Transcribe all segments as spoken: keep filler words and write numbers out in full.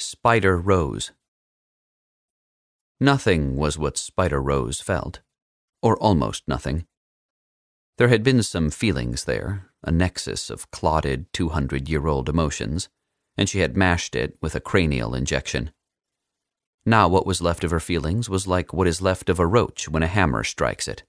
Spider Rose. Nothing was what Spider Rose felt, or almost nothing. There had been some feelings there, a nexus of clotted two hundred year old emotions, and she had mashed it with a cranial injection. Now what was left of her feelings was like what is left of a roach when a hammer strikes it.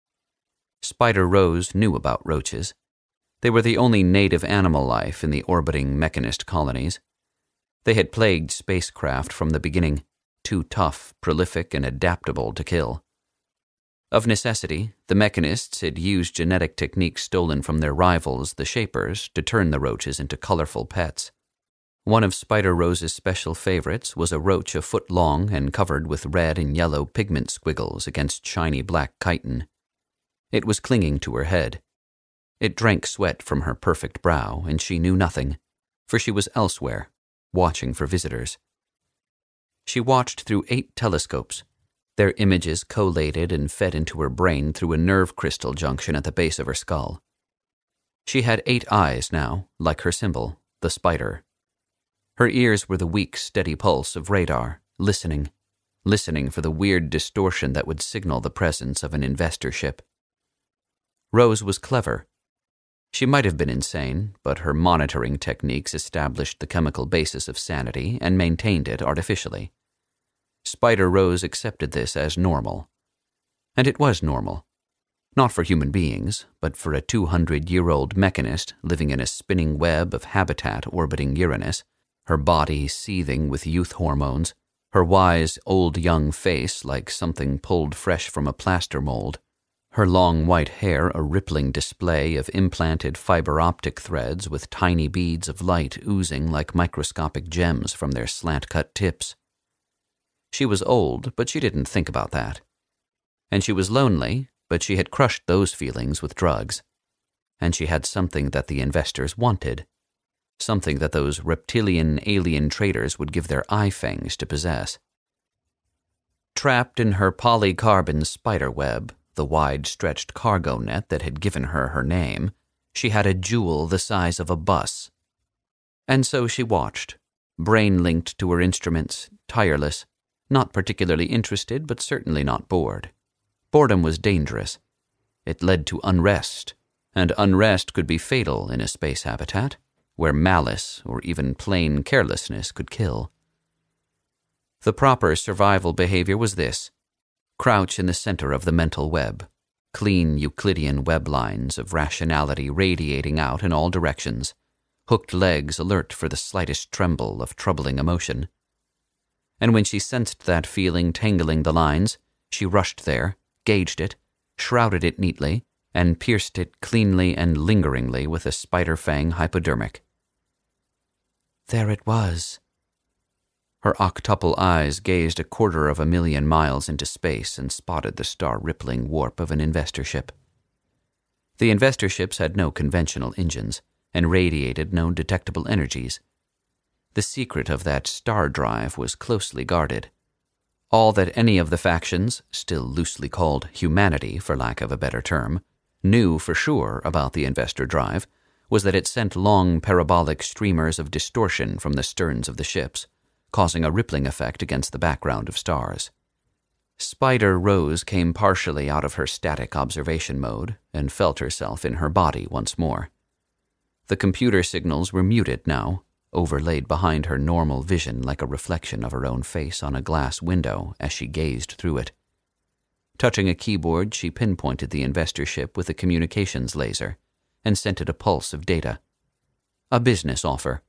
Spider Rose knew about roaches. They were the only native animal life in the orbiting mechanist colonies. They had plagued spacecraft from the beginning, too tough, prolific, and adaptable to kill. Of necessity, the mechanists had used genetic techniques stolen from their rivals, the Shapers, to turn the roaches into colorful pets. One of Spider Rose's special favorites was a roach a foot long and covered with red and yellow pigment squiggles against shiny black chitin. It was clinging to her head. It drank sweat from her perfect brow, and she knew nothing, for she was elsewhere, watching for visitors. She watched through eight telescopes, their images collated and fed into her brain through a nerve crystal junction at the base of her skull. She had eight eyes now, like her symbol, the spider. Her ears were the weak, steady pulse of radar, listening, listening for the weird distortion that would signal the presence of an investor ship. Rose was clever. She might have been insane, but her monitoring techniques established the chemical basis of sanity and maintained it artificially. Spider Rose accepted this as normal. And it was normal. Not for human beings, but for a two hundred year old mechanist living in a spinning web of habitat orbiting Uranus, her body seething with youth hormones, her wise, old-young face like something pulled fresh from a plaster mold, her long white hair a rippling display of implanted fiber-optic threads with tiny beads of light oozing like microscopic gems from their slant-cut tips. She was old, but she didn't think about that. And she was lonely, but she had crushed those feelings with drugs. And she had something that the investors wanted, something that those reptilian alien traders would give their eye fangs to possess. Trapped in her polycarbon spider web, the wide-stretched cargo net that had given her her name, she had a jewel the size of a bus. And so she watched, brain-linked to her instruments, tireless, not particularly interested, but certainly not bored. Boredom was dangerous. It led to unrest, and unrest could be fatal in a space habitat, where malice or even plain carelessness could kill. The proper survival behavior was this: crouch in the center of the mental web, clean Euclidean web lines of rationality radiating out in all directions, hooked legs alert for the slightest tremble of troubling emotion. And when she sensed that feeling tangling the lines, she rushed there, gauged it, shrouded it neatly, and pierced it cleanly and lingeringly with a spider-fang hypodermic. There it was. Her octuple eyes gazed a quarter of a million miles into space and spotted the star-rippling warp of an investor ship. The investor ships had no conventional engines and radiated no detectable energies. The secret of that star drive was closely guarded. All that any of the factions, still loosely called humanity for lack of a better term, knew for sure about the investor drive was that it sent long parabolic streamers of distortion from the sterns of the ships, causing a rippling effect against the background of stars. Spider Rose came partially out of her static observation mode and felt herself in her body once more. The computer signals were muted now, overlaid behind her normal vision like a reflection of her own face on a glass window as she gazed through it. Touching a keyboard, she pinpointed the investor ship with a communications laser and sent it a pulse of data. A business offer.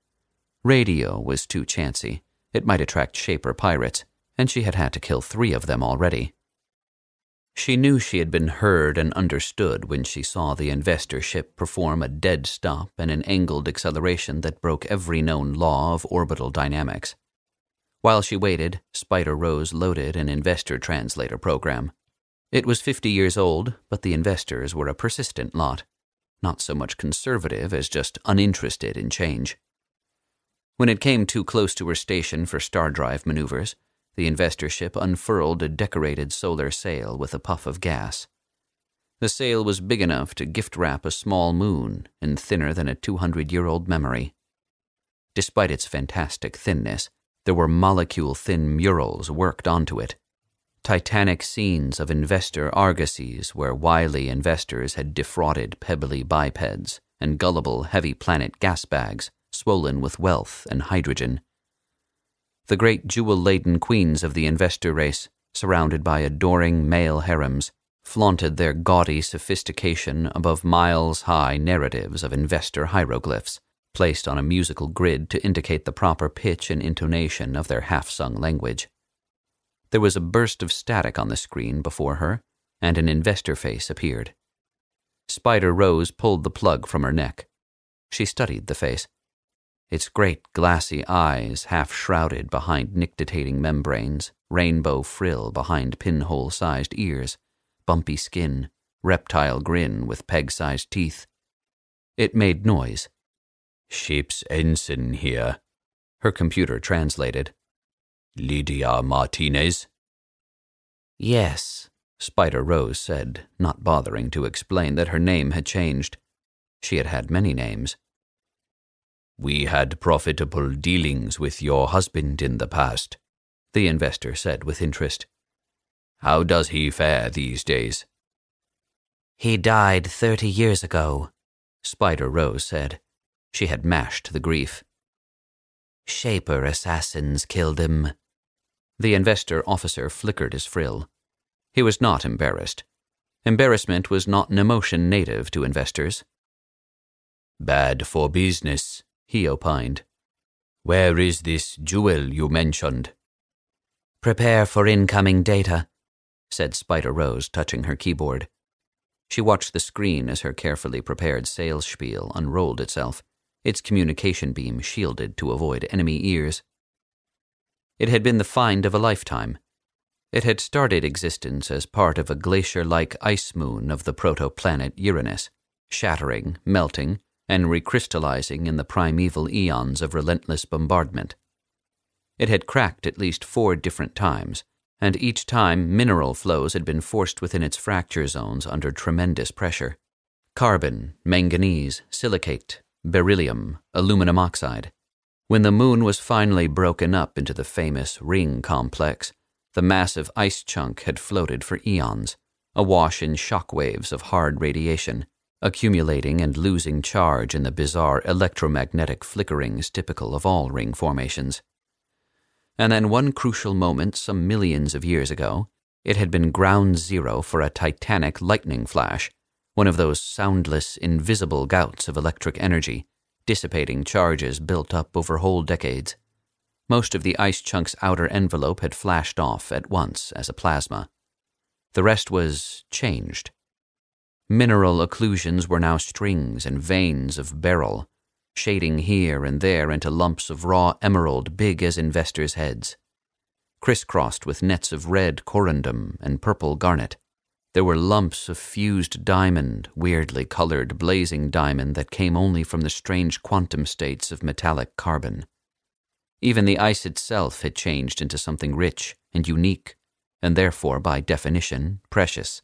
Radio was too chancy. It might attract Shaper pirates, and she had had to kill three of them already. She knew she had been heard and understood when she saw the investor ship perform a dead stop and an angled acceleration that broke every known law of orbital dynamics. While she waited, Spider Rose loaded an investor translator program. It was fifty years old, but the investors were a persistent lot, not so much conservative as just uninterested in change. When it came too close to her station for star drive maneuvers, the investor ship unfurled a decorated solar sail with a puff of gas. The sail was big enough to gift-wrap a small moon and thinner than a two hundred year old memory. Despite its fantastic thinness, there were molecule-thin murals worked onto it. Titanic scenes of investor argosies where wily investors had defrauded pebbly bipeds and gullible heavy planet gas bags swollen with wealth and hydrogen. The great jewel-laden queens of the investor race, surrounded by adoring male harems, flaunted their gaudy sophistication above miles-high narratives of investor hieroglyphs, placed on a musical grid to indicate the proper pitch and intonation of their half-sung language. There was a burst of static on the screen before her, and an investor face appeared. Spider Rose pulled the plug from her neck. She studied the face. Its great glassy eyes half-shrouded behind nictitating membranes, rainbow frill behind pinhole-sized ears, bumpy skin, reptile grin with peg-sized teeth. It made noise. "Ship's ensign here," her computer translated. "Lydia Martinez?" "Yes," Spider Rose said, not bothering to explain that her name had changed. She had had many names. "We had profitable dealings with your husband in the past," the investor said with interest. "How does he fare these days?" "He died thirty years ago," Spider Rose said. She had mashed the grief. "Shaper assassins killed him." The investor officer flickered his frill. He was not embarrassed. Embarrassment was not an emotion native to investors. "Bad for business," he opined. "Where is this jewel you mentioned?" "Prepare for incoming data," said Spider Rose, touching her keyboard. She watched the screen as her carefully prepared sales spiel unrolled itself, its communication beam shielded to avoid enemy ears. It had been the find of a lifetime. It had started existence as part of a glacier-like ice moon of the protoplanet Uranus, shattering, melting, and recrystallizing in the primeval eons of relentless bombardment. It had cracked at least four different times, and each time mineral flows had been forced within its fracture zones under tremendous pressure. Carbon, manganese, silicate, beryllium, aluminum oxide. When the moon was finally broken up into the famous ring complex, the massive ice chunk had floated for eons, awash in shock waves of hard radiation, accumulating and losing charge in the bizarre electromagnetic flickerings typical of all ring formations. And then one crucial moment some millions of years ago, it had been ground zero for a titanic lightning flash, one of those soundless, invisible gouts of electric energy, dissipating charges built up over whole decades. Most of the ice chunk's outer envelope had flashed off at once as a plasma. The rest was changed. Mineral occlusions were now strings and veins of beryl, shading here and there into lumps of raw emerald big as investors' heads. Crisscrossed with nets of red corundum and purple garnet, there were lumps of fused diamond, weirdly colored blazing diamond that came only from the strange quantum states of metallic carbon. Even the ice itself had changed into something rich and unique, and therefore, by definition, precious.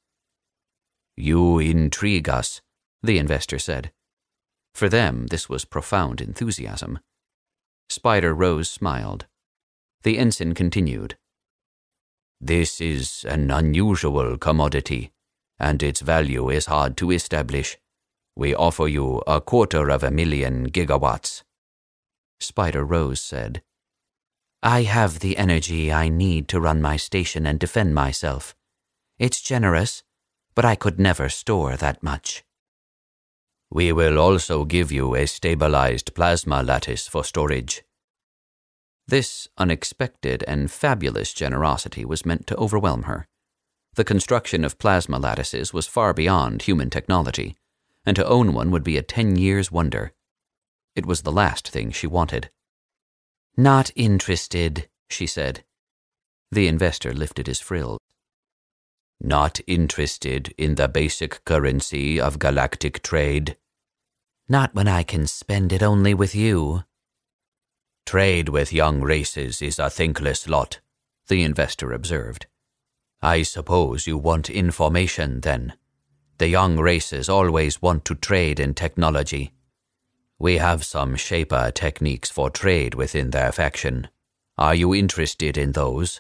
"You intrigue us," the investor said. For them, this was profound enthusiasm. Spider Rose smiled. The ensign continued. "This is an unusual commodity, and its value is hard to establish. We offer you a quarter of a million gigawatts." Spider Rose said, "I have the energy I need to run my station and defend myself. It's generous, but I could never store that much." "We will also give you a stabilized plasma lattice for storage." This unexpected and fabulous generosity was meant to overwhelm her. The construction of plasma lattices was far beyond human technology, and to own one would be a ten years' wonder. It was the last thing she wanted. "Not interested," she said. The investor lifted his frill. "Not interested in the basic currency of galactic trade?" "Not when I can spend it only with you." "Trade with young races is a thankless lot," the investor observed. "I suppose you want information, then. The young races always want to trade in technology." We have some Shaper techniques for trade within their faction. Are you interested in those?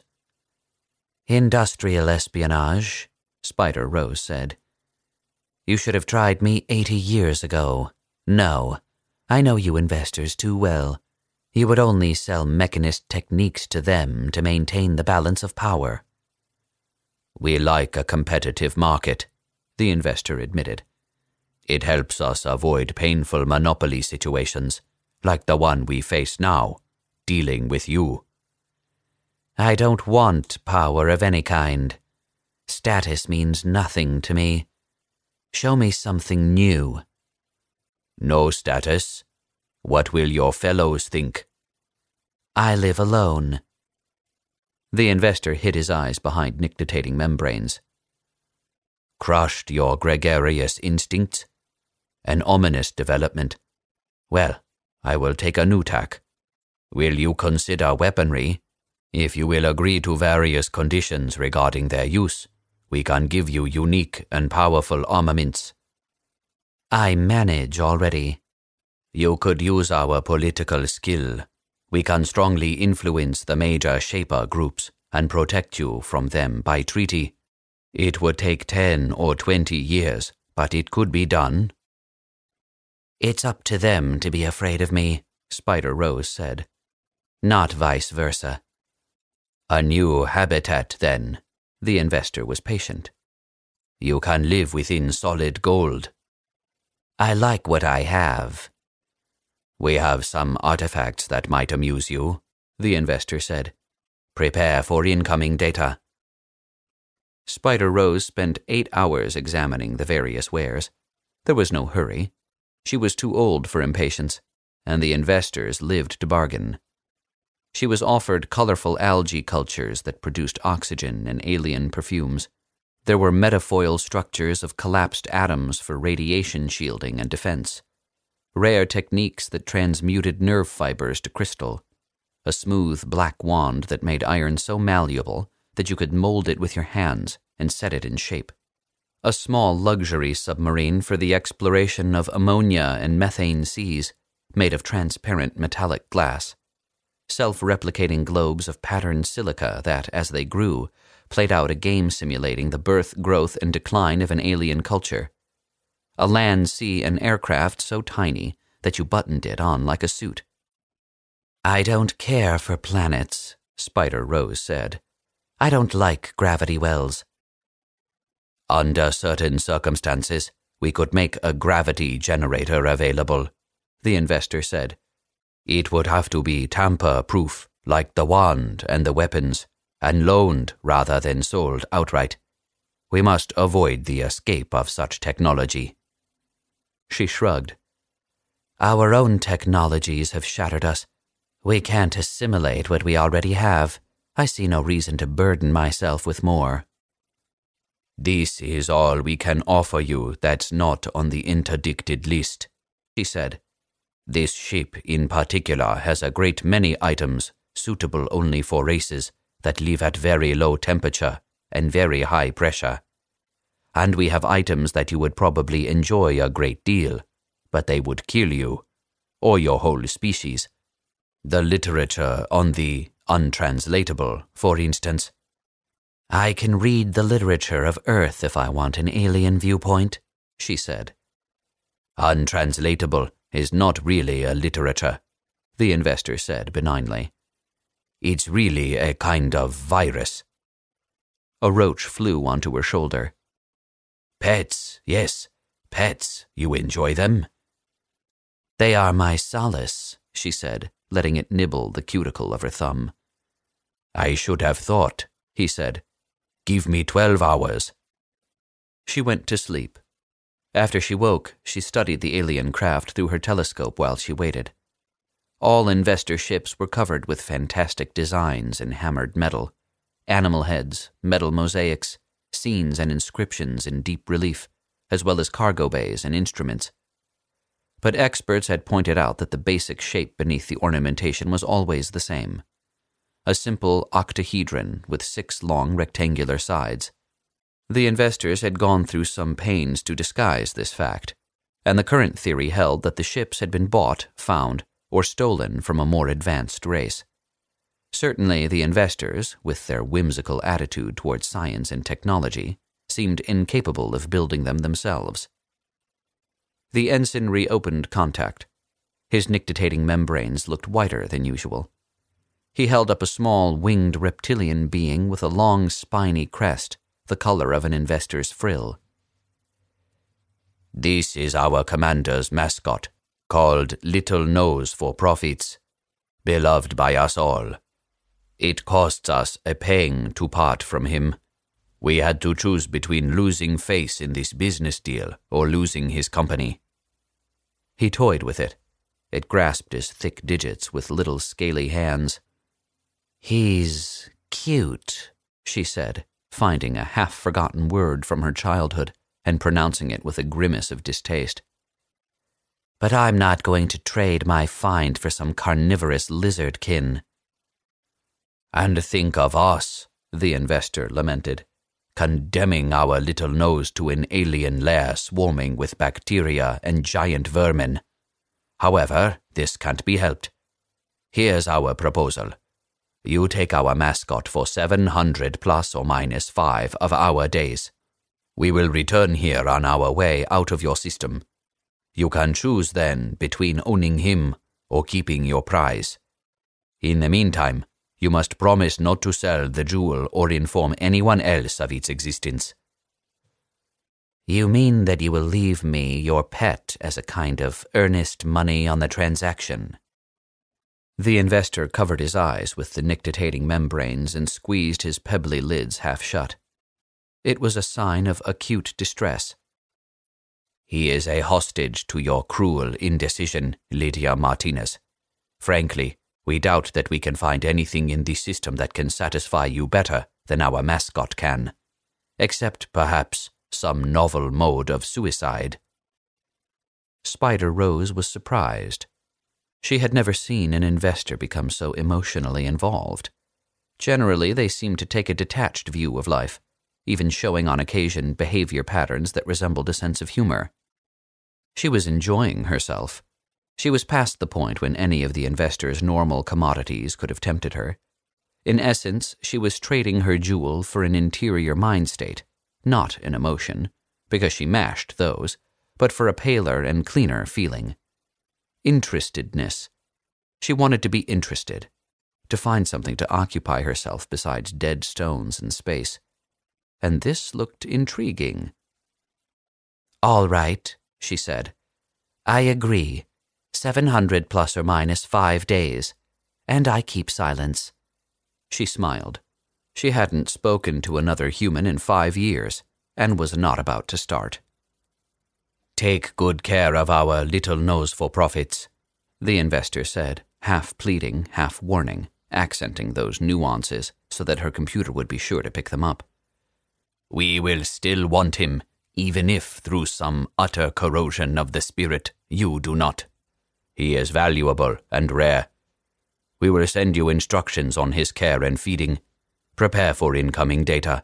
Industrial espionage, Spider Rose said. You should have tried me eighty years ago. No, I know you investors too well. You would only sell mechanist techniques to them to maintain the balance of power. We like a competitive market, the investor admitted. It helps us avoid painful monopoly situations, like the one we face now, dealing with you. I don't want power of any kind. Status means nothing to me. Show me something new. No status? What will your fellows think? I live alone. The investor hid his eyes behind nictitating membranes. Crushed your gregarious instincts? An ominous development. Well, I will take a new tack. Will you consider weaponry? If you will agree to various conditions regarding their use, we can give you unique and powerful armaments. I manage already. You could use our political skill. We can strongly influence the major Shaper groups and protect you from them by treaty. It would take ten or twenty years, but it could be done. It's up to them to be afraid of me, Spider Rose said. Not vice versa. A new habitat, then. The investor was patient. You can live within solid gold. I like what I have. We have some artifacts that might amuse you, the investor said. Prepare for incoming data. Spider Rose spent eight hours examining the various wares. There was no hurry. She was too old for impatience, and the investors lived to bargain. She was offered colorful algae cultures that produced oxygen and alien perfumes. There were metafoil structures of collapsed atoms for radiation shielding and defense. Rare techniques that transmuted nerve fibers to crystal. A smooth black wand that made iron so malleable that you could mold it with your hands and set it in shape. A small luxury submarine for the exploration of ammonia and methane seas, made of transparent metallic glass. Self-replicating globes of patterned silica that, as they grew, played out a game simulating the birth, growth, and decline of an alien culture. A land, sea, and aircraft so tiny that you buttoned it on like a suit. I don't care for planets, Spider Rose said. I don't like gravity wells. Under certain circumstances, we could make a gravity generator available, the investor said. It would have to be tamper-proof, like the wand and the weapons, and loaned rather than sold outright. We must avoid the escape of such technology. She shrugged. Our own technologies have shattered us. We can't assimilate what we already have. I see no reason to burden myself with more. This is all we can offer you that's not on the interdicted list, she said. This ship in particular has a great many items suitable only for races that live at very low temperature and very high pressure. And we have items that you would probably enjoy a great deal, but they would kill you, or your whole species. The literature on the untranslatable, for instance. I can read the literature of Earth if I want an alien viewpoint, she said. Untranslatable is not really a literature, the investor said benignly. It's really a kind of virus. A roach flew onto her shoulder. Pets, yes, pets. You enjoy them? They are my solace, she said, letting it nibble the cuticle of her thumb. I should have thought, he said. Give me twelve hours. She went to sleep. After she woke, she studied the alien craft through her telescope while she waited. All investor ships were covered with fantastic designs in hammered metal, animal heads, metal mosaics, scenes and inscriptions in deep relief, as well as cargo bays and instruments. But experts had pointed out that the basic shape beneath the ornamentation was always the same. A simple octahedron with six long rectangular sides. The investors had gone through some pains to disguise this fact, and the current theory held that the ships had been bought, found, or stolen from a more advanced race. Certainly the investors, with their whimsical attitude towards science and technology, seemed incapable of building them themselves. The ensign reopened contact. His nictitating membranes looked whiter than usual. He held up a small, winged reptilian being with a long, spiny crest, the color of an investor's frill. "This is our commander's mascot, called Little Nose for Profits, beloved by us all. It costs us a pang to part from him. We had to choose between losing face in this business deal or losing his company." He toyed with it. It grasped his thick digits with little scaly hands. "He's cute," she said, finding a half-forgotten word from her childhood and pronouncing it with a grimace of distaste. "But I'm not going to trade my find for some carnivorous lizardkin." "And think of us," the investor lamented, "condemning our little nose to an alien lair swarming with bacteria and giant vermin. However, this can't be helped. Here's our proposal. You take our mascot for seven hundred plus or minus five of our days. We will return here on our way out of your system. You can choose then between owning him or keeping your prize. In the meantime, you must promise not to sell the jewel or inform anyone else of its existence." "You mean that you will leave me your pet as a kind of earnest money on the transaction?" The investor covered his eyes with the nictitating membranes and squeezed his pebbly lids half shut. It was a sign of acute distress. "He is a hostage to your cruel indecision, Lydia Martinez. Frankly, we doubt that we can find anything in this system that can satisfy you better than our mascot can, except, perhaps, some novel mode of suicide." Spider Rose was surprised. She had never seen an investor become so emotionally involved. Generally, they seemed to take a detached view of life, even showing on occasion behavior patterns that resembled a sense of humor. She was enjoying herself. She was past the point when any of the investor's normal commodities could have tempted her. In essence, she was trading her jewel for an interior mind state, not an emotion, because she mashed those, but for a paler and cleaner feeling. Interestedness. She wanted to be interested, to find something to occupy herself besides dead stones and space. And this looked intriguing. "All right," she said. "I agree. Seven hundred plus or minus five days. And I keep silence." She smiled. She hadn't spoken to another human in five years, and was not about to start. "Take good care of our little nose for profits," the investor said, half pleading, half warning, accenting those nuances so that her computer would be sure to pick them up. "We will still want him, even if through some utter corrosion of the spirit you do not. He is valuable and rare. We will send you instructions on his care and feeding. Prepare for incoming data."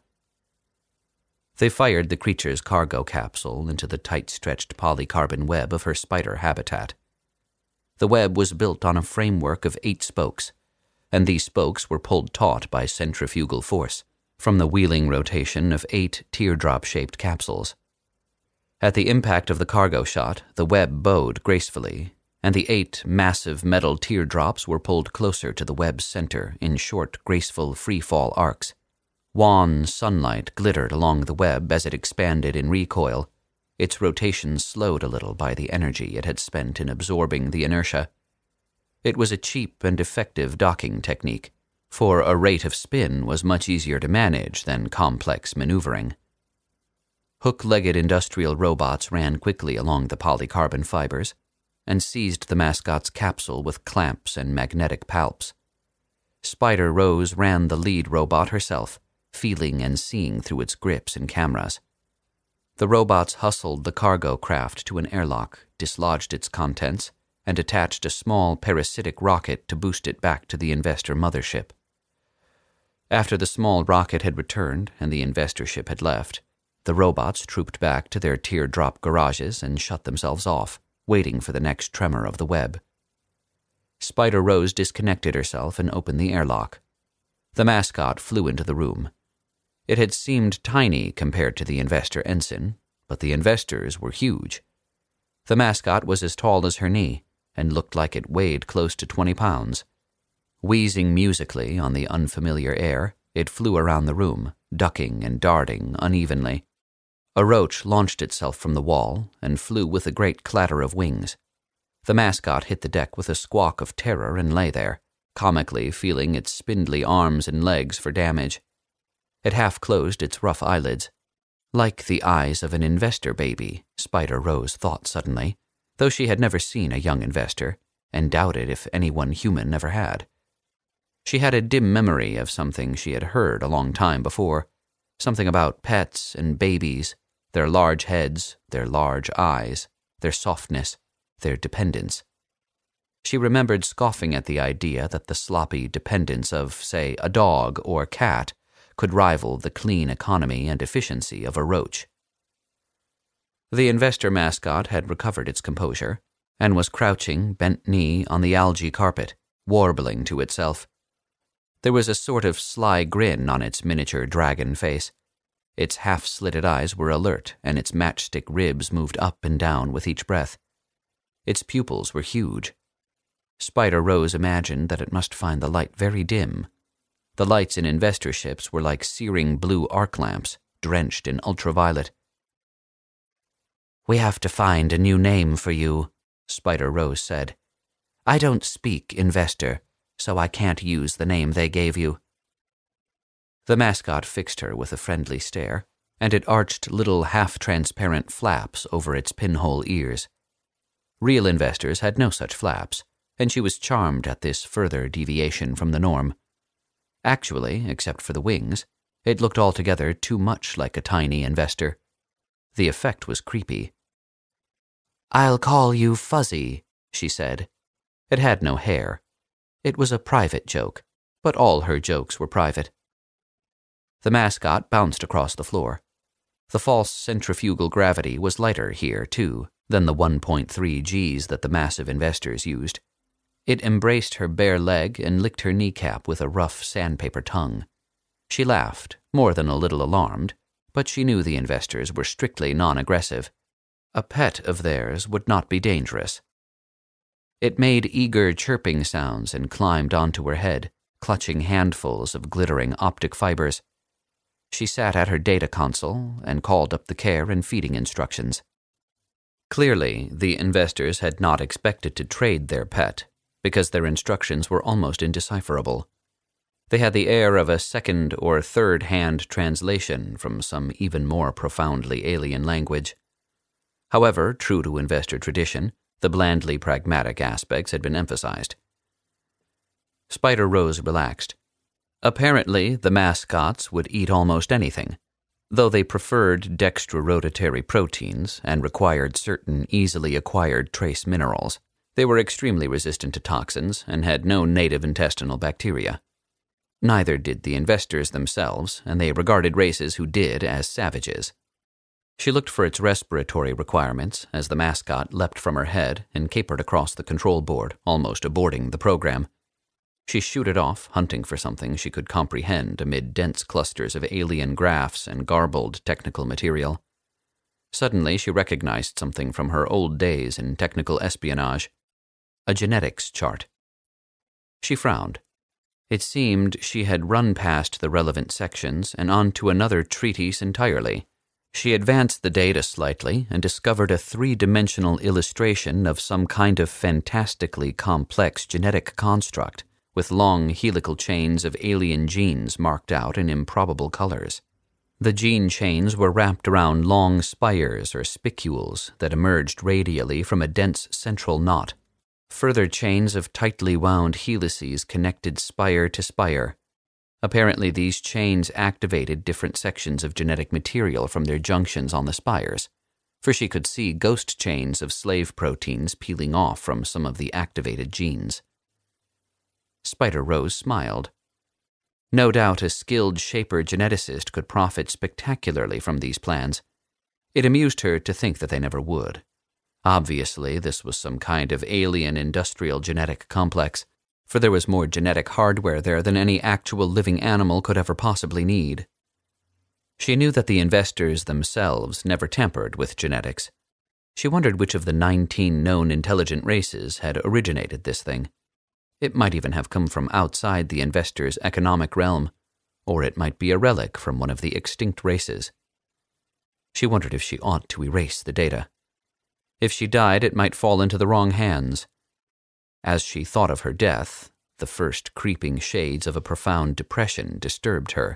They fired the creature's cargo capsule into the tight-stretched polycarbon web of her spider habitat. The web was built on a framework of eight spokes, and these spokes were pulled taut by centrifugal force from the wheeling rotation of eight teardrop-shaped capsules. At the impact of the cargo shot, the web bowed gracefully, and the eight massive metal teardrops were pulled closer to the web's center in short, graceful free-fall arcs. Wan sunlight glittered along the web as it expanded in recoil, its rotation slowed a little by the energy it had spent in absorbing the inertia. It was a cheap and effective docking technique, for a rate of spin was much easier to manage than complex maneuvering. Hook-legged industrial robots ran quickly along the polycarbon fibers and seized the mascot's capsule with clamps and magnetic palps. Spider Rose ran the lead robot herself, feeling and seeing through its grips and cameras. The robots hustled the cargo craft to an airlock, dislodged its contents, and attached a small parasitic rocket to boost it back to the investor mothership. After the small rocket had returned and the investor ship had left, The robots trooped back to their teardrop garages and shut themselves off, waiting for the next tremor of the web. Spider-Rose disconnected herself and opened the airlock. The mascot flew into the room. It had seemed tiny compared to the investor ensign, but the investors were huge. The mascot was as tall as her knee and looked like it weighed close to twenty pounds. Wheezing musically on the unfamiliar air, it flew around the room, ducking and darting unevenly. A roach launched itself from the wall and flew with a great clatter of wings. The mascot hit the deck with a squawk of terror and lay there, comically feeling its spindly arms and legs for damage. It half closed its rough eyelids. Like the eyes of an investor baby, Spider-Rose thought suddenly, though she had never seen a young investor, and doubted if anyone human ever had. She had a dim memory of something she had heard a long time before, something about pets and babies, their large heads, their large eyes, their softness, their dependence. She remembered scoffing at the idea that the sloppy dependence of, say, a dog or cat could rival the clean economy and efficiency of a roach. The investor mascot had recovered its composure and was crouching, bent knee, on the algae carpet, warbling to itself. There was a sort of sly grin on its miniature dragon face. Its half-slitted eyes were alert, and its matchstick ribs moved up and down with each breath. Its pupils were huge. Spider-Rose imagined that it must find the light very dim. The lights in investor ships were like searing blue arc lamps, drenched in ultraviolet. "We have to find a new name for you," Spider-Rose said. "I don't speak investor, so I can't use the name they gave you." The mascot fixed her with a friendly stare, and it arched little half-transparent flaps over its pinhole ears. Real investors had no such flaps, and she was charmed at this further deviation from the norm. Actually, except for the wings, it looked altogether too much like a tiny investor. The effect was creepy. "I'll call you Fuzzy," she said. It had no hair. It was a private joke, but all her jokes were private. The mascot bounced across the floor. The false centrifugal gravity was lighter here, too, than the one point three Gs that the massive investors used. It embraced her bare leg and licked her kneecap with a rough sandpaper tongue. She laughed, more than a little alarmed, but she knew the investors were strictly non-aggressive. A pet of theirs would not be dangerous. It made eager chirping sounds and climbed onto her head, clutching handfuls of glittering optic fibers. She sat at her data console and called up the care and feeding instructions. Clearly, the investors had not expected to trade their pet, because their instructions were almost indecipherable. They had the air of a second or third-hand translation from some even more profoundly alien language. However, true to investor tradition, the blandly pragmatic aspects had been emphasized. Spider-Rose relaxed. Apparently, the mascots would eat almost anything. Though they preferred dextrorotatory proteins and required certain easily acquired trace minerals, they were extremely resistant to toxins and had no native intestinal bacteria. Neither did the investors themselves, and they regarded races who did as savages. She looked for its respiratory requirements as the mascot leapt from her head and capered across the control board, almost aborting the program. She shooted off, hunting for something she could comprehend amid dense clusters of alien graphs and garbled technical material. Suddenly she recognized something from her old days in technical espionage. A genetics chart. She frowned. It seemed she had run past the relevant sections and on to another treatise entirely. She advanced the data slightly and discovered a three-dimensional illustration of some kind of fantastically complex genetic construct, with long helical chains of alien genes marked out in improbable colors. The gene chains were wrapped around long spires or spicules that emerged radially from a dense central knot. Further chains of tightly wound helices connected spire to spire. Apparently these chains activated different sections of genetic material from their junctions on the spires, for she could see ghost chains of slave proteins peeling off from some of the activated genes. Spider-Rose smiled. No doubt a skilled shaper geneticist could profit spectacularly from these plans. It amused her to think that they never would. Obviously, this was some kind of alien industrial genetic complex, for there was more genetic hardware there than any actual living animal could ever possibly need. She knew that the investors themselves never tampered with genetics. She wondered which of the nineteen known intelligent races had originated this thing. It might even have come from outside the investors' economic realm, or it might be a relic from one of the extinct races. She wondered if she ought to erase the data. If she died, it might fall into the wrong hands. As she thought of her death, the first creeping shades of a profound depression disturbed her.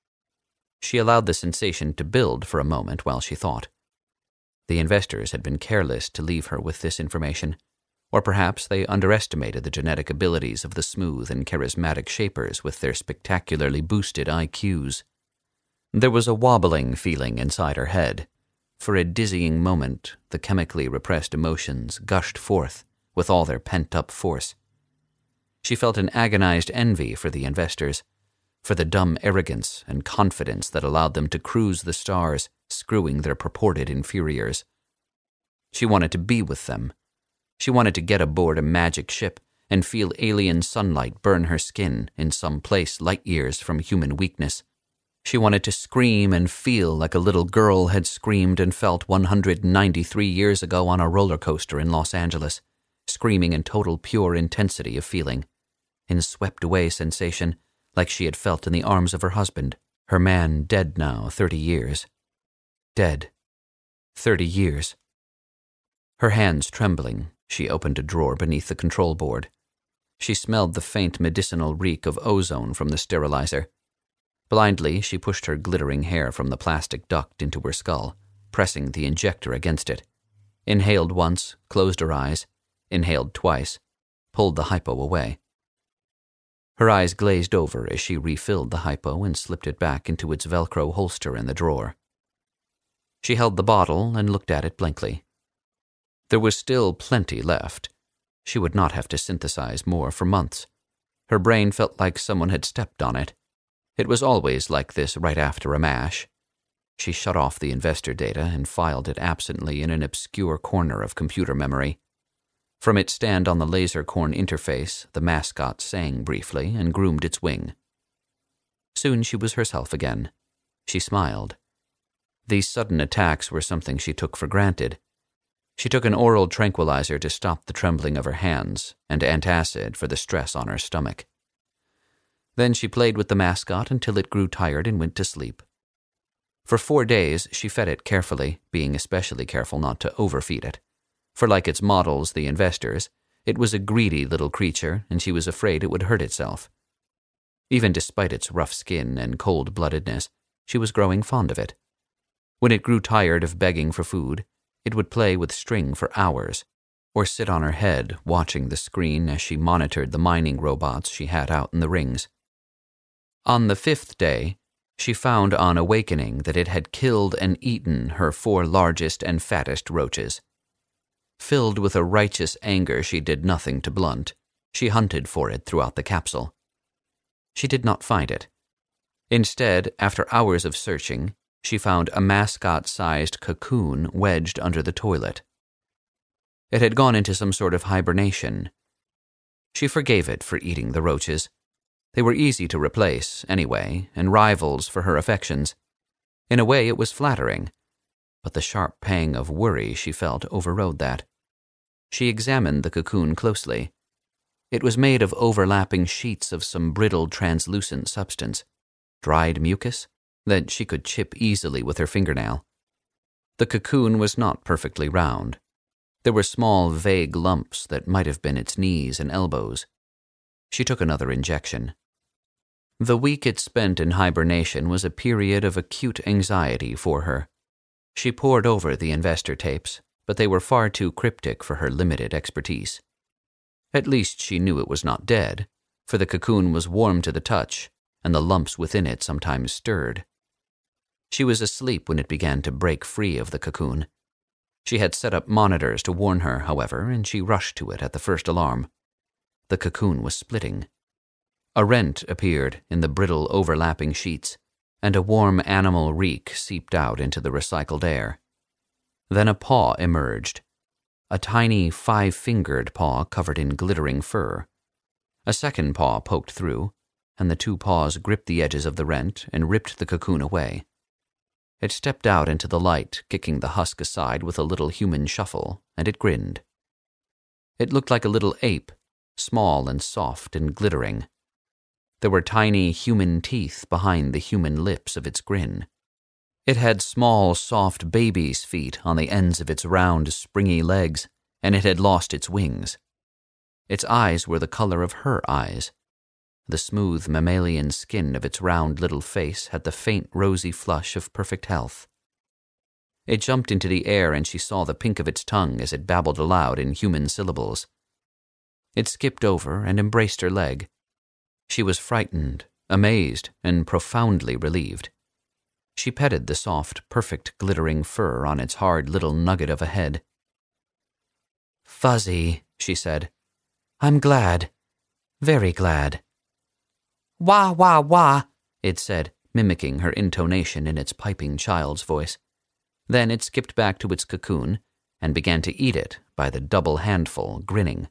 She allowed the sensation to build for a moment while she thought. The investors had been careless to leave her with this information, or perhaps they underestimated the genetic abilities of the smooth and charismatic shapers with their spectacularly boosted I Qs. There was a wobbling feeling inside her head. For a dizzying moment, the chemically repressed emotions gushed forth with all their pent-up force. She felt an agonized envy for the investors, for the dumb arrogance and confidence that allowed them to cruise the stars, screwing their purported inferiors. She wanted to be with them. She wanted to get aboard a magic ship and feel alien sunlight burn her skin in some place light years from human weakness. She wanted to scream and feel like a little girl had screamed and felt one hundred ninety-three years ago on a roller coaster in Los Angeles, screaming in total pure intensity of feeling, in swept-away sensation like she had felt in the arms of her husband, her man dead now thirty years. Dead. Thirty years. Her hands trembling, she opened a drawer beneath the control board. She smelled the faint medicinal reek of ozone from the sterilizer. Blindly, she pushed her glittering hair from the plastic duct into her skull, pressing the injector against it. Inhaled once, closed her eyes, inhaled twice, pulled the hypo away. Her eyes glazed over as she refilled the hypo and slipped it back into its Velcro holster in the drawer. She held the bottle and looked at it blankly. There was still plenty left. She would not have to synthesize more for months. Her brain felt like someone had stepped on it. It was always like this right after a mash. She shut off the investor data and filed it absently in an obscure corner of computer memory. From its stand on the laser-corn interface, the mascot sang briefly and groomed its wing. Soon she was herself again. She smiled. These sudden attacks were something she took for granted. She took an oral tranquilizer to stop the trembling of her hands and antacid for the stress on her stomach. Then she played with the mascot until it grew tired and went to sleep. For four days she fed it carefully, being especially careful not to overfeed it. For like its models, the investors, it was a greedy little creature, and she was afraid it would hurt itself. Even despite its rough skin and cold-bloodedness, she was growing fond of it. When it grew tired of begging for food, it would play with string for hours, or sit on her head watching the screen as she monitored the mining robots she had out in the rings. On the fifth day, she found on awakening that it had killed and eaten her four largest and fattest roaches. Filled with a righteous anger she did nothing to blunt, she hunted for it throughout the capsule. She did not find it. Instead, after hours of searching, she found a mascot-sized cocoon wedged under the toilet. It had gone into some sort of hibernation. She forgave it for eating the roaches. They were easy to replace, anyway, and rivals for her affections. In a way, it was flattering, but the sharp pang of worry she felt overrode that. She examined the cocoon closely. It was made of overlapping sheets of some brittle, translucent substance, dried mucus, that she could chip easily with her fingernail. The cocoon was not perfectly round. There were small, vague lumps that might have been its knees and elbows. She took another injection. The week it spent in hibernation was a period of acute anxiety for her. She pored over the investor tapes, but they were far too cryptic for her limited expertise. At least she knew it was not dead, for the cocoon was warm to the touch, and the lumps within it sometimes stirred. She was asleep when it began to break free of the cocoon. She had set up monitors to warn her, however, and she rushed to it at the first alarm. The cocoon was splitting. A rent appeared in the brittle overlapping sheets, and a warm animal reek seeped out into the recycled air. Then a paw emerged, a tiny five-fingered paw covered in glittering fur. A second paw poked through, and the two paws gripped the edges of the rent and ripped the cocoon away. It stepped out into the light, kicking the husk aside with a little human shuffle, and it grinned. It looked like a little ape, small and soft and glittering. There were tiny human teeth behind the human lips of its grin. It had small, soft baby's feet on the ends of its round, springy legs, and it had lost its wings. Its eyes were the color of her eyes. The smooth mammalian skin of its round little face had the faint rosy flush of perfect health. It jumped into the air, and she saw the pink of its tongue as it babbled aloud in human syllables. It skipped over and embraced her leg. She was frightened, amazed, and profoundly relieved. She petted the soft, perfect, glittering fur on its hard little nugget of a head. "Fuzzy," she said. "I'm glad. Very glad." "Wah, wah, wah," it said, mimicking her intonation in its piping child's voice. Then it skipped back to its cocoon and began to eat it by the double handful, grinning.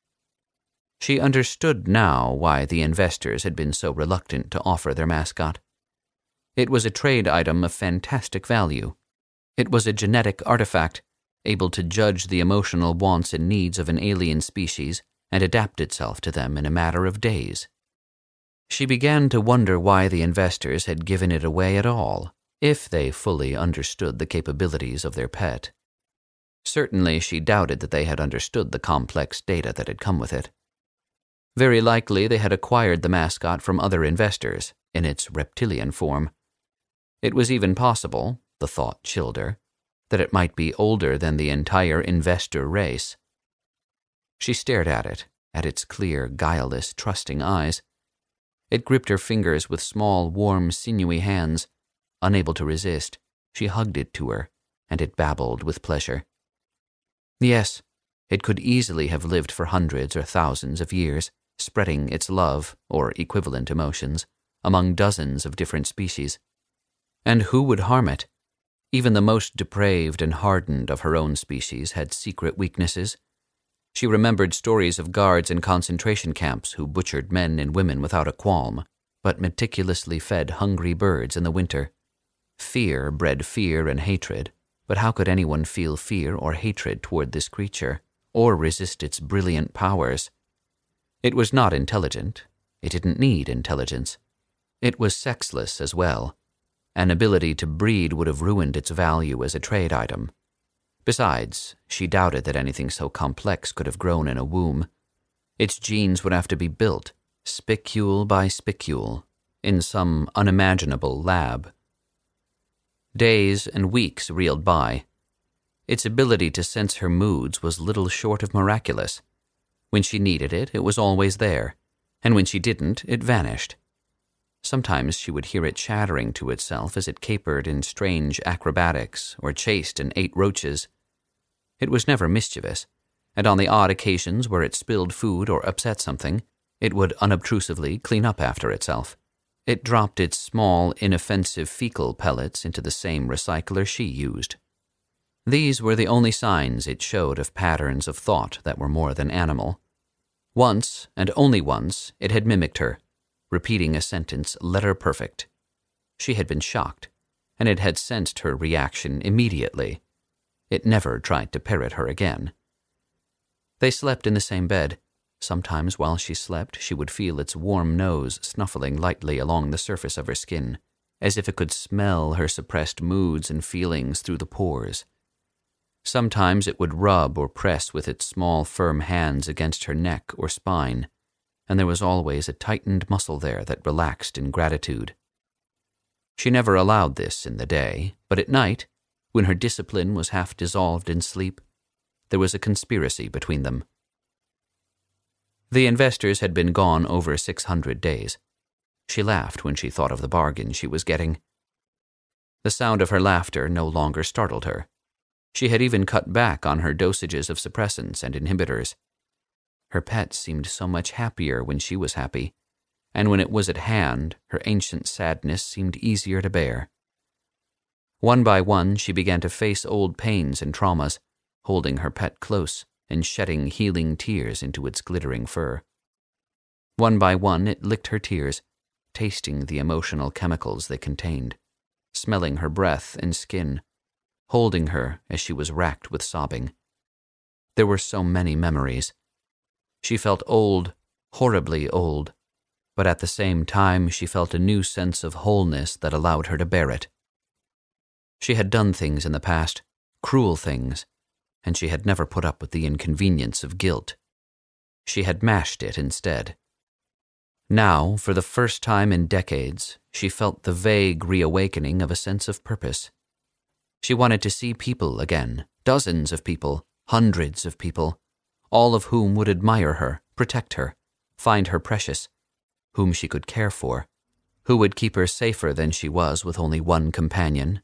She understood now why the investors had been so reluctant to offer their mascot. It was a trade item of fantastic value. It was a genetic artifact, able to judge the emotional wants and needs of an alien species and adapt itself to them in a matter of days. She began to wonder why the investors had given it away at all, if they fully understood the capabilities of their pet. Certainly she doubted that they had understood the complex data that had come with it. Very likely they had acquired the mascot from other investors, in its reptilian form. It was even possible, the thought chilled her, that it might be older than the entire investor race. She stared at it, at its clear, guileless, trusting eyes. It gripped her fingers with small, warm, sinewy hands. Unable to resist, she hugged it to her, and it babbled with pleasure. Yes, it could easily have lived for hundreds or thousands of years, spreading its love, or equivalent emotions, among dozens of different species. And who would harm it? Even the most depraved and hardened of her own species had secret weaknesses. She remembered stories of guards in concentration camps who butchered men and women without a qualm, but meticulously fed hungry birds in the winter. Fear bred fear and hatred, but how could anyone feel fear or hatred toward this creature, or resist its brilliant powers? It was not intelligent. It didn't need intelligence. It was sexless as well. An ability to breed would have ruined its value as a trade item. Besides, she doubted that anything so complex could have grown in a womb. Its genes would have to be built, spicule by spicule, in some unimaginable lab. Days and weeks reeled by. Its ability to sense her moods was little short of miraculous. When she needed it, it was always there, and when she didn't, it vanished. Sometimes she would hear it chattering to itself as it capered in strange acrobatics or chased and ate roaches. It was never mischievous, and on the odd occasions where it spilled food or upset something, it would unobtrusively clean up after itself. It dropped its small, inoffensive fecal pellets into the same recycler she used. These were the only signs it showed of patterns of thought that were more than animal. Once, and only once, it had mimicked her, repeating a sentence letter-perfect. She had been shocked, and it had sensed her reaction immediately. It never tried to parrot her again. They slept in the same bed. Sometimes while she slept, she would feel its warm nose snuffling lightly along the surface of her skin, as if it could smell her suppressed moods and feelings through the pores. Sometimes it would rub or press with its small, firm hands against her neck or spine, and there was always a tightened muscle there that relaxed in gratitude. She never allowed this in the day, but at night, when her discipline was half dissolved in sleep, there was a conspiracy between them. The investors had been gone over six hundred days. She laughed when she thought of the bargain she was getting. The sound of her laughter no longer startled her. She had even cut back on her dosages of suppressants and inhibitors. Her pet seemed so much happier when she was happy, and when it was at hand, her ancient sadness seemed easier to bear. One by one, she began to face old pains and traumas, holding her pet close and shedding healing tears into its glittering fur. One by one, it licked her tears, tasting the emotional chemicals they contained, smelling her breath and skin, holding her as she was racked with sobbing. There were so many memories. She felt old, horribly old, but at the same time she felt a new sense of wholeness that allowed her to bear it. She had done things in the past, cruel things, and she had never put up with the inconvenience of guilt. She had mashed it instead. Now, for the first time in decades, she felt the vague reawakening of a sense of purpose. She wanted to see people again, dozens of people, hundreds of people, all of whom would admire her, protect her, find her precious, whom she could care for, who would keep her safer than she was with only one companion.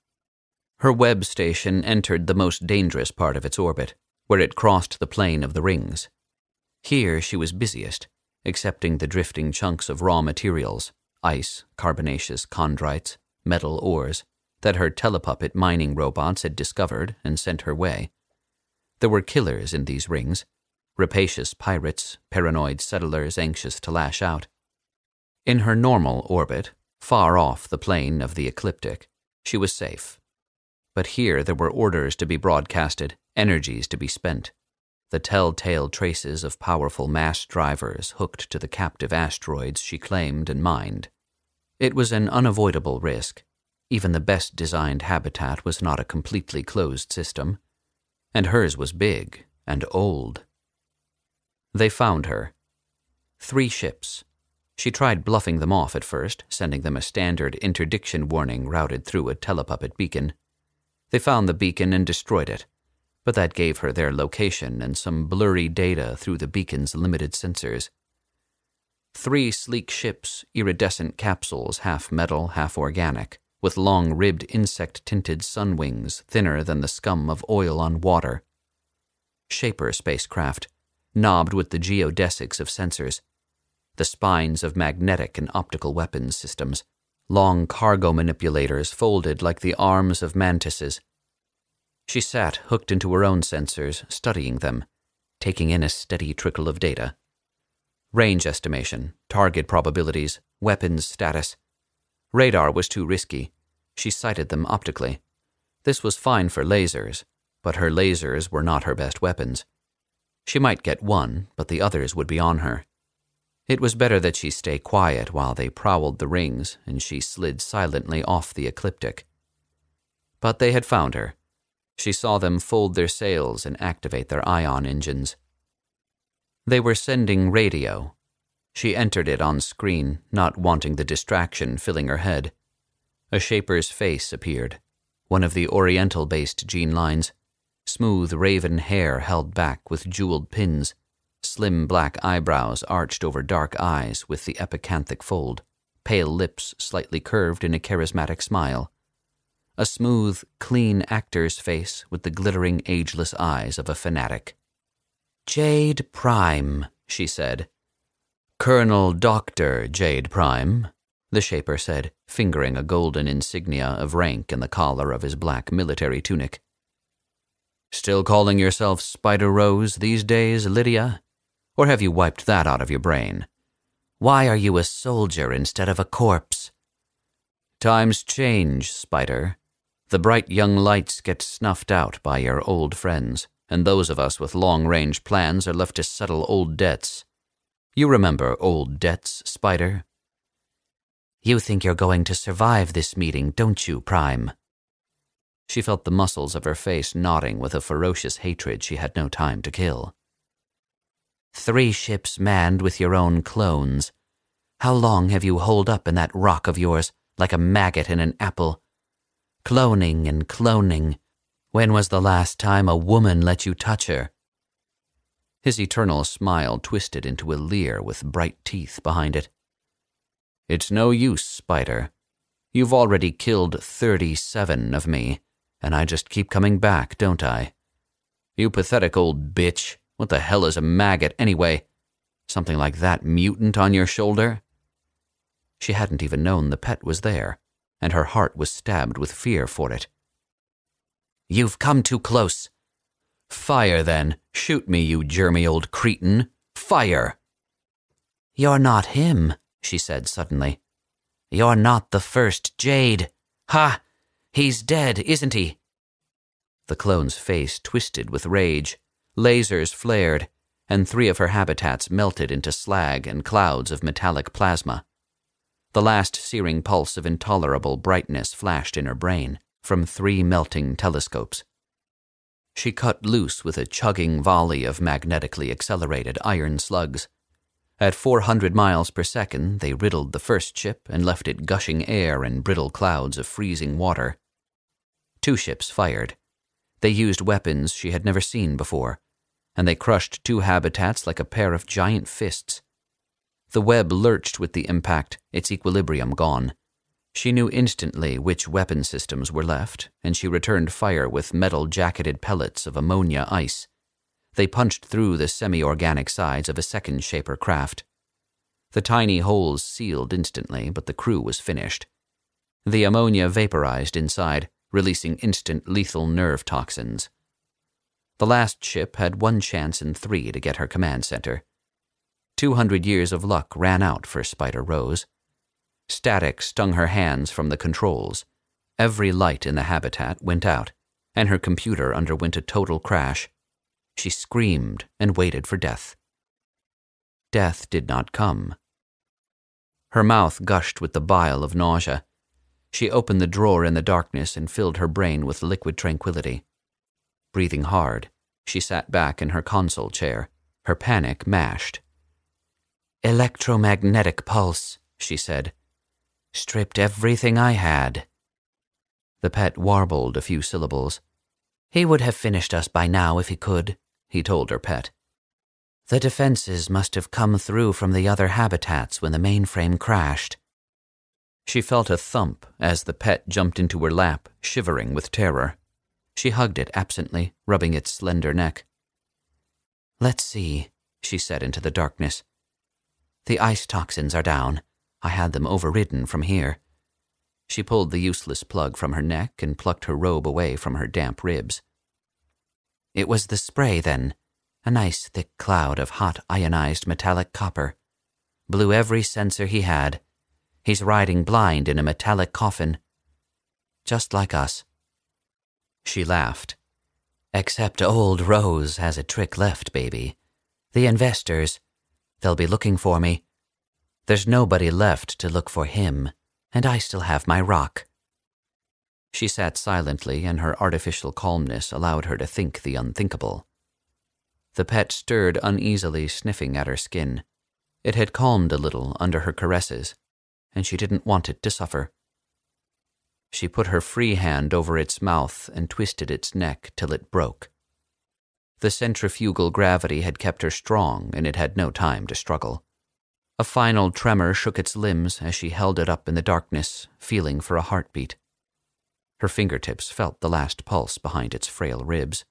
Her web station entered the most dangerous part of its orbit, where it crossed the plane of the rings. Here she was busiest, accepting the drifting chunks of raw materials, ice, carbonaceous chondrites, metal ores, that her telepuppet mining robots had discovered and sent her way. There were killers in these rings, rapacious pirates, paranoid settlers anxious to lash out. In her normal orbit, far off the plane of the ecliptic, she was safe. But here there were orders to be broadcasted, energies to be spent, the telltale traces of powerful mass drivers hooked to the captive asteroids she claimed and mined. It was an unavoidable risk. Even the best designed habitat was not a completely closed system, and hers was big and old. They found her. Three ships. She tried bluffing them off at first, sending them a standard interdiction warning routed through a telepuppet beacon. They found the beacon and destroyed it, but that gave her their location and some blurry data through the beacon's limited sensors. Three sleek ships, iridescent capsules, half metal, half organic, with long-ribbed insect-tinted sun wings thinner than the scum of oil on water. Shaper spacecraft, knobbed with the geodesics of sensors, the spines of magnetic and optical weapons systems, long cargo manipulators folded like the arms of mantises. She sat hooked into her own sensors, studying them, taking in a steady trickle of data. Range estimation, target probabilities, weapons status. Radar was too risky. She sighted them optically. This was fine for lasers, but her lasers were not her best weapons. She might get one, but the others would be on her. It was better that she stay quiet while they prowled the rings, and she slid silently off the ecliptic. But they had found her. She saw them fold their sails and activate their ion engines. They were sending radio. She entered it on screen, not wanting the distraction filling her head. A Shaper's face appeared, one of the Oriental-based gene lines, smooth raven hair held back with jeweled pins, slim black eyebrows arched over dark eyes with the epicanthic fold, pale lips slightly curved in a charismatic smile. A smooth, clean actor's face with the glittering, ageless eyes of a fanatic. "Jade Prime," she said. "Colonel Doctor Jade Prime," the Shaper said, fingering a golden insignia of rank in the collar of his black military tunic. "Still calling yourself Spider-Rose these days, Lydia? Or have you wiped that out of your brain? Why are you a soldier instead of a corpse?" "Times change, Spider. The bright young lights get snuffed out by your old friends, and those of us with long-range plans are left to settle old debts. You remember old debts, Spider?" "You think you're going to survive this meeting, don't you, Prime?" She felt the muscles of her face knotting with a ferocious hatred she had no time to kill. "Three ships manned with your own clones. How long have you holed up in that rock of yours, like a maggot in an apple? Cloning and cloning. When was the last time a woman let you touch her?" His eternal smile twisted into a leer with bright teeth behind it. "It's no use, Spider. You've already killed thirty-seven of me, and I just keep coming back, don't I? You pathetic old bitch. What the hell is a maggot, anyway? Something like that mutant on your shoulder? She hadn't even known the pet was there, and her heart was stabbed with fear for it. "You've come too close." "Fire, then. Shoot me, you germy old cretin. Fire!" "You're not him," she said suddenly. "You're not the first Jade. Ha! He's dead, isn't he?" The clone's face twisted with rage. Lasers flared, and three of her habitats melted into slag and clouds of metallic plasma. The last searing pulse of intolerable brightness flashed in her brain from three melting telescopes. She cut loose with a chugging volley of magnetically accelerated iron slugs. At four hundred miles per second, they riddled the first ship and left it gushing air and brittle clouds of freezing water. Two ships fired. They used weapons she had never seen before, and they crushed two habitats like a pair of giant fists. The web lurched with the impact, its equilibrium gone. She knew instantly which weapon systems were left, and she returned fire with metal-jacketed pellets of ammonia ice. They punched through the semi-organic sides of a second Shaper craft. The tiny holes sealed instantly, but the crew was finished. The ammonia vaporized inside, releasing instant lethal nerve toxins. The last ship had one chance in three to get her command center. Two hundred years of luck ran out for Spider Rose. Static stung her hands from the controls. Every light in the habitat went out, and her computer underwent a total crash. She screamed and waited for death. Death did not come. Her mouth gushed with the bile of nausea. She opened the drawer in the darkness and filled her brain with liquid tranquility. Breathing hard, she sat back in her console chair, her panic mashed. "Electromagnetic pulse," she said. "Stripped everything I had." The pet warbled a few syllables. "He would have finished us by now if he could," he told her pet. "The defenses must have come through from the other habitats when the mainframe crashed." She felt a thump as the pet jumped into her lap, shivering with terror. She hugged it absently, rubbing its slender neck. "Let's see," she said into the darkness. "The ice toxins are down. I had them overridden from here." She pulled the useless plug from her neck and plucked her robe away from her damp ribs. "It was the spray, then. A nice thick cloud of hot ionized metallic copper. Blew every sensor he had. He's riding blind in a metallic coffin. Just like us." She laughed. "Except old Rose has a trick left, baby. The investors, they'll be looking for me. There's nobody left to look for him, and I still have my rock." She sat silently, and her artificial calmness allowed her to think the unthinkable. The pet stirred uneasily, sniffing at her skin. It had calmed a little under her caresses, and she didn't want it to suffer. She put her free hand over its mouth and twisted its neck till it broke. The centrifugal gravity had kept her strong, and it had no time to struggle. A final tremor shook its limbs as she held it up in the darkness, feeling for a heartbeat. Her fingertips felt the last pulse behind its frail ribs.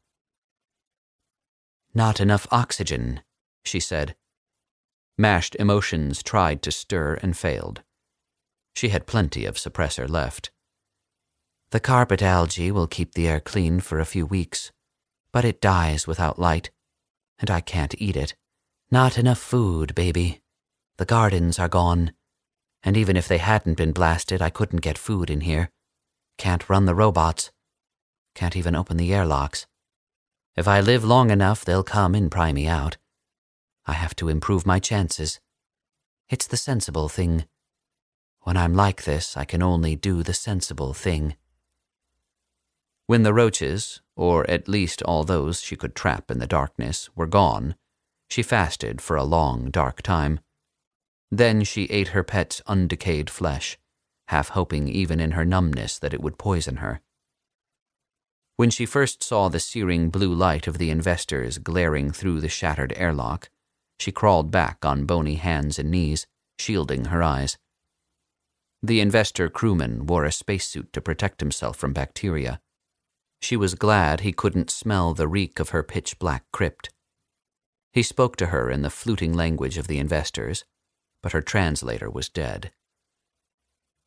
"Not enough oxygen," she said. Mashed emotions tried to stir and failed. She had plenty of suppressor left. "The carpet algae will keep the air clean for a few weeks, but it dies without light, and I can't eat it. Not enough food, baby. The gardens are gone, and even if they hadn't been blasted, I couldn't get food in here. Can't run the robots. Can't even open the airlocks. If I live long enough, they'll come and pry me out. I have to improve my chances. It's the sensible thing. When I'm like this, I can only do the sensible thing." When the roaches, or at least all those she could trap in the darkness, were gone, she fasted for a long, dark time. Then she ate her pet's undecayed flesh, half hoping even in her numbness that it would poison her. When she first saw the searing blue light of the investors glaring through the shattered airlock, she crawled back on bony hands and knees, shielding her eyes. The investor crewman wore a spacesuit to protect himself from bacteria. She was glad he couldn't smell the reek of her pitch-black crypt. He spoke to her in the fluting language of the investors, but her translator was dead.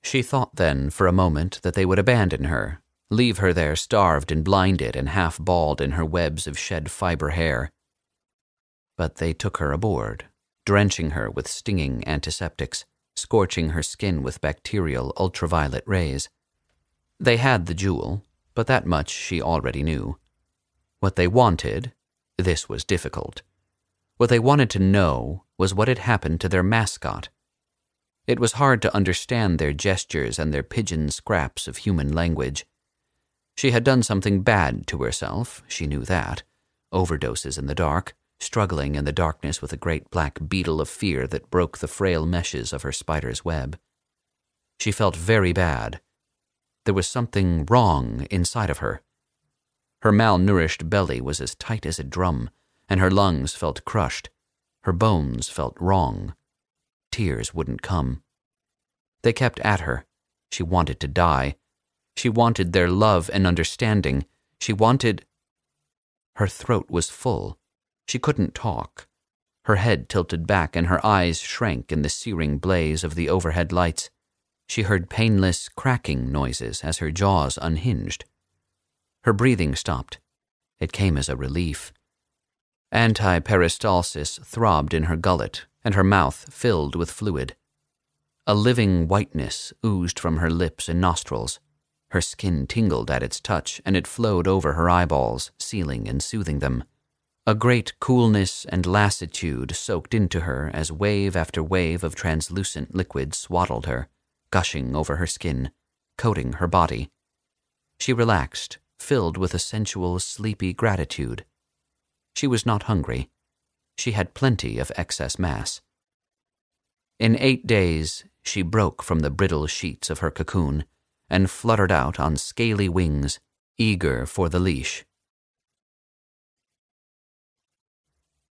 She thought then for a moment that they would abandon her, leave her there starved and blinded and half-bald in her webs of shed fiber hair. But they took her aboard, drenching her with stinging antiseptics, scorching her skin with bacterial ultraviolet rays. They had the jewel, but that much she already knew. What they wanted, this was difficult. What they wanted to know was what had happened to their mascot. It was hard to understand their gestures and their pigeon scraps of human language. She had done something bad to herself, she knew that. Overdoses in the dark, struggling in the darkness with a great black beetle of fear that broke the frail meshes of her spider's web. She felt very bad. There was something wrong inside of her. Her malnourished belly was as tight as a drum, and her lungs felt crushed. Her bones felt wrong. Tears wouldn't come. They kept at her. She wanted to die. She wanted their love and understanding. She wanted... Her throat was full. She couldn't talk. Her head tilted back and her eyes shrank in the searing blaze of the overhead lights. She heard painless cracking noises as her jaws unhinged. Her breathing stopped. It came as a relief. Antiperistalsis throbbed in her gullet, and her mouth filled with fluid. A living whiteness oozed from her lips and nostrils. Her skin tingled at its touch, and it flowed over her eyeballs, sealing and soothing them. A great coolness and lassitude soaked into her as wave after wave of translucent liquid swaddled her, gushing over her skin, coating her body. She relaxed, filled with a sensual, sleepy gratitude. She was not hungry. She had plenty of excess mass. In eight days, she broke from the brittle sheets of her cocoon and fluttered out on scaly wings, eager for the leash.